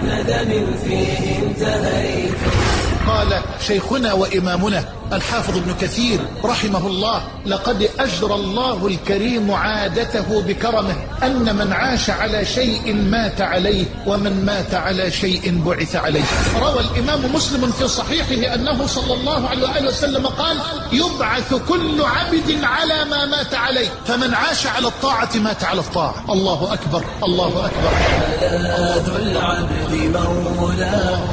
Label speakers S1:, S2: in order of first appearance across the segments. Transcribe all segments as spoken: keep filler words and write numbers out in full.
S1: ندم فيه انتهيت.
S2: قال شيخنا وإمامنا الحافظ ابن كثير رحمه الله: لقد أجرى الله الكريم عادته بكرمه أن من عاش على شيء مات عليه، ومن مات على شيء بعث عليه. روى الإمام مسلم في صحيحه أنه صلى الله عليه وآله وسلم قال: يبعث كل عبد على ما مات عليه، فمن عاش على الطاعة مات على الطاعة. الله أكبر، الله أكبر.
S1: ملاذ العبد مولاه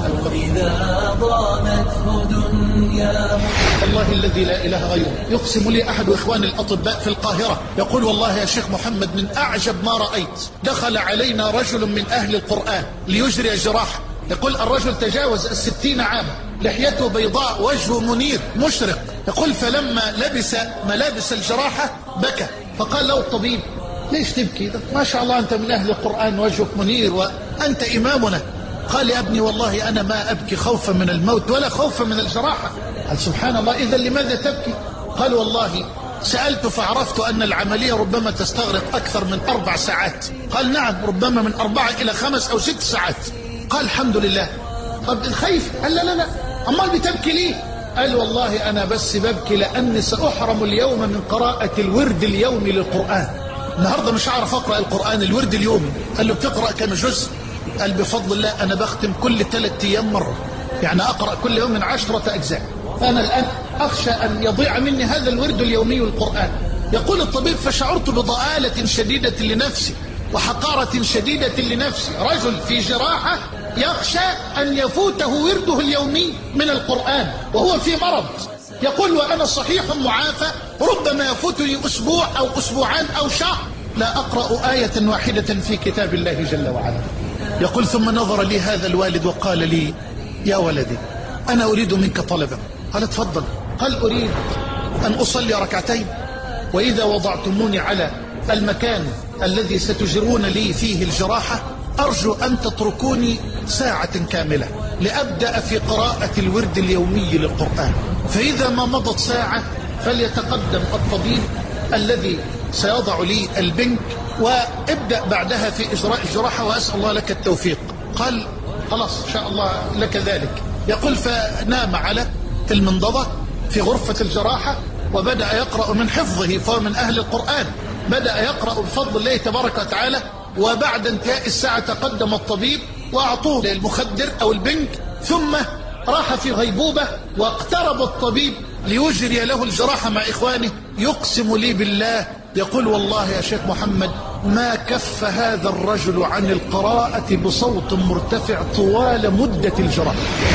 S1: إذا ضامته دنياه.
S2: الله الذي لا إله غيره، يقسم لي أحد إخواني الأطباء في القاهرة يقول: والله يا شيخ محمد من أعجب ما رأيت، دخل علينا رجل من أهل القرآن ليجري جراحة. يقول الرجل تجاوز الستين عاما، لحيته بيضاء، وجهه منير مشرق. يقول فلما لبس ملابس الجراحة بكى، فقال له الطبيب: ليش تبكي؟ ما شاء الله أنت من أهل القرآن، وجهك منير وأنت إمامنا. قال: يا ابني والله أنا ما أبكي خوفا من الموت ولا خوفا من الجراحة. قال: سبحان الله، إذا لماذا تبكي؟ قال: والله سألت فعرفت أن العملية ربما تستغرق أكثر من أربع ساعات. قال: نعم، ربما من أربعة إلى خمس أو ست ساعات. قال: الحمد لله. طب الخيف؟ قال: لا لا لا، أمال بتبكي ليه؟ قال: والله أنا بس ببكي لأني سأحرم اليوم من قراءة الورد اليومي للقرآن. النهاردة مش هعرف أقرأ القرآن الورد اليومي. قال له: بتقرأ كم جزء؟ قال: بفضل الله أنا بختم كل ثلاثة أيام مرة، يعني أقرأ كل يوم من عشرة أجزاء. فأنا الآن أخشى أن يضيع مني هذا الورد اليومي القرآن. يقول الطبيب: فشعرت بضآلة شديدة لنفسي وحقارة شديدة لنفسي. رجل في جراحة يخشى أن يفوته ورده اليومي من القرآن وهو في مرض. يقول: وأنا صحيح معافى، ربما يفوتني أسبوع أو أسبوعان أو شهر لا أقرأ آية واحدة في كتاب الله جل وعلا. يقول: ثم نظر لي هذا الوالد وقال لي: يا ولدي أنا أريد منك طلبا. قال: اتفضل. قال: أريد أن أصلي ركعتين، وإذا وضعتموني على المكان الذي ستجرون لي فيه الجراحة أرجو أن تتركوني ساعة كاملة لأبدأ في قراءة الورد اليومي للقرآن، فإذا ما مضت ساعة فليتقدم الطبيب الذي سيضع لي البنك وابدأ بعدها في إجراء الجراحة، وأسأل الله لك التوفيق. قال: خلاص إن شاء الله لك ذلك. يقول: فنام على المنضدة في غرفة الجراحة وبدأ يقرأ من حفظه، فهو من أهل القرآن، بدأ يقرأ بفضل الله تبارك وتعالى. وبعد انتهاء الساعة تقدم الطبيب وأعطوه المخدر أو البنك، ثم راح في غيبوبة. واقترب الطبيب ليجري له الجراحة مع إخوانه. يقسم لي بالله، يقول: والله يا شيخ محمد ما كف هذا الرجل عن القراءة بصوت مرتفع طوال مدة الجراحة.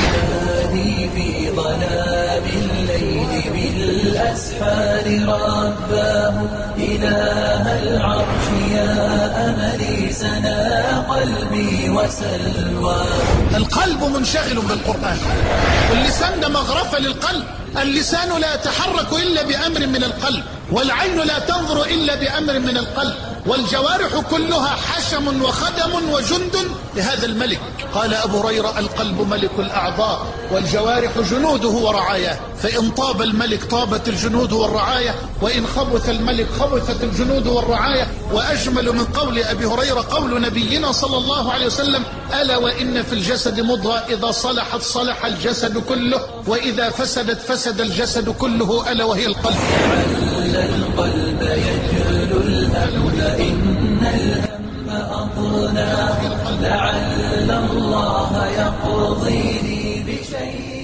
S1: في ظلام الليل بالأسحار رباه إله العرش يا أملي سنا قلبي وسلواه.
S2: القلب منشغل بالقرآن، واللسان ده مغرفة للقلب. اللسان لا يتحرك إلا بأمر من القلب، والعين لا تنظر إلا بأمر من القلب، والجوارح كلها حشم وخدم وجند لهذا الملك. قال أبو هريرة: القلب ملك الأعضاء، والجوارح جنوده ورعاياه، فإن طاب الملك طابت الجنود والرعاية، وإن خبث الملك خبثت الجنود والرعاية. وأجمل من قول أبي هريرة قول نبينا صلى الله عليه وسلم: ألا وإن في الجسد مضغة إذا صلحت صلح الجسد كله، وإذا فسدت فسد الجسد كله، ألا وهي القلب.
S1: لعل القلب يجل الهم إن الهم أضناه، لعل الله يقضي لي بشيء